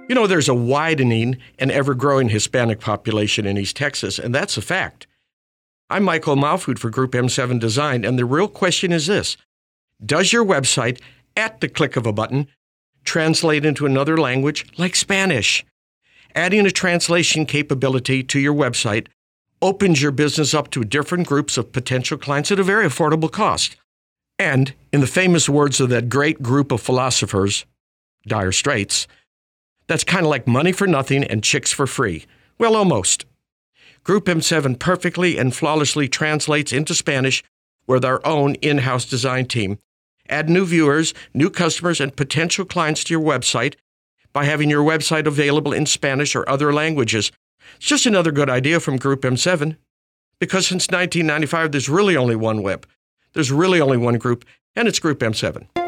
You know, there's a widening and ever-growing Hispanic population in East Texas, and that's a fact. I'm Michael Mahfood for Group M7 Design, and the real question is this: does your website, at the click of a button, translate into another language like Spanish? Adding a translation capability to your website opens your business up to different groups of potential clients at a very affordable cost. And, in the famous words of that great group of philosophers, Dire Straits, that's kind of like money for nothing and chicks for free. Well, almost. Group M7 perfectly and flawlessly translates into Spanish with our own in-house design team. Add new viewers, new customers, and potential clients to your website by having your website available in Spanish or other languages. It's just another good idea from Group M7. Because since 1995, there's really only one web. There's really only one group, and it's Group M7.